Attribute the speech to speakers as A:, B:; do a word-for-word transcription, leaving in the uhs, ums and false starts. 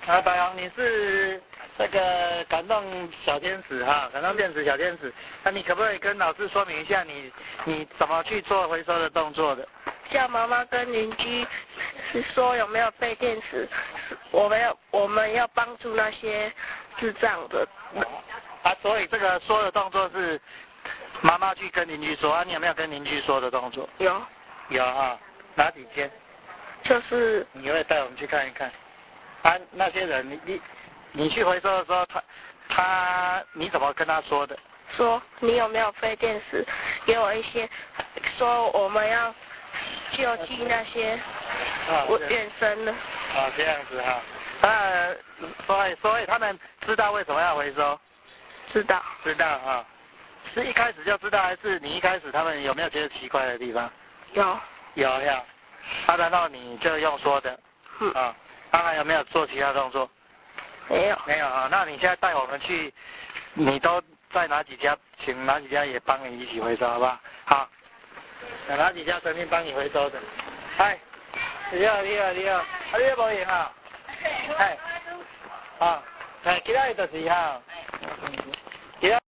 A: 啊，白杨，你是这个感动小天使哈，感动电子小天使。那你可不可以跟老师说明一下你你怎么去做回收的动作的？
B: 叫妈妈跟邻居是说有没有废电池，我们要我们要帮助那些智障的。
A: 啊，所以这个说的动作是妈妈去跟邻居说啊，你有没有跟邻居说的动作？
B: 有。
A: 有啊，哪几天？
B: 就是
A: 你会带我们去看一看。啊，那些人，你你你去回收的时候，他他你怎么跟他说的？
B: 说你有没有废电池，给我一些，说我们要救济那些远生的。
A: 啊，这样子哈。那所以所以他们知道为什么要回收？
B: 知道。
A: 知道啊。是一开始就知道，还是你一开始他们有没有觉得奇怪的地方？
B: 有。
A: 有有。啊，然后你就用说的。
B: 嗯。
A: 啊。他还有没有做其他动作？
B: 没有。
A: 没有啊，那你现在带我们去，你都在哪几家，请哪几家也帮你一起回收，好不好？好。有哪几家曾经帮你回收的？嗨，你好，你好，你好，啊，你也无闲哈？哎，啊，哎，今仔日就是哈。